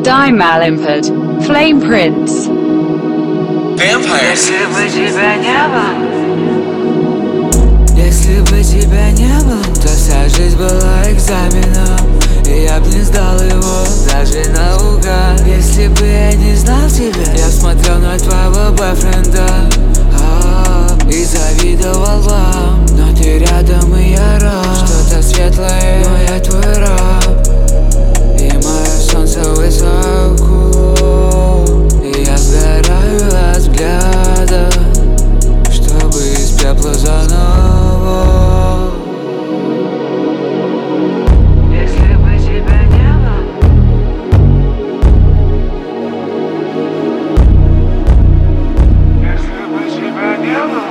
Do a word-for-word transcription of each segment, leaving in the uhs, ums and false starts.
Dime Malimpert, Flame Prince. Vampires. Если бы тебя не было, если бы тебя не было, то вся жизнь была экзаменом, и я б не сдал его даже наугад. Если бы я не знал тебя, я смотрел на твоего бойфренда и завидовал вам. Но ты рядом, и я рад. Что-то светлое, но я твой раб, и мое солнце высоко, и я сгораю от взгляда, чтобы из пепла заново. Если бы тебя не было, если бы тебя не было,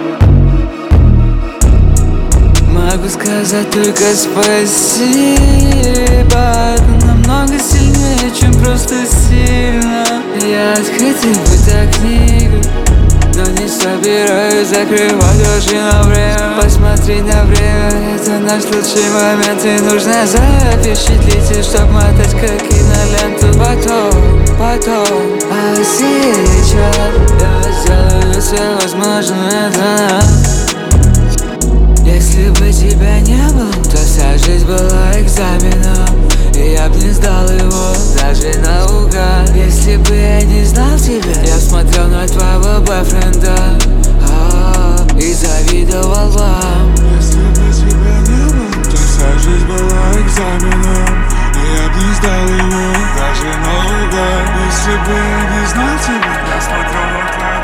могу сказать только спасибо. Это намного сильнее, чем просто сильно. Я открытый будто книга, но не собираюсь закрывать очи на время. Посмотри на время, это наш лучший момент, и нужно запечатлеть, чтоб мотать как киноленту. Потом, потом, а сейчас я сделаю все возможное для нас. Если бы тебя не было, то вся жизнь была экзаменом, и я б не сдал его даже наугад. Если бы я не знал тебя, я смотрел на твоего бойфренда и завидовал вам. Если бы тебя не было, то вся жизнь была экзаменом, и я б не сдал его даже наугад. Если бы я не знал тебя, я смотрел на твоего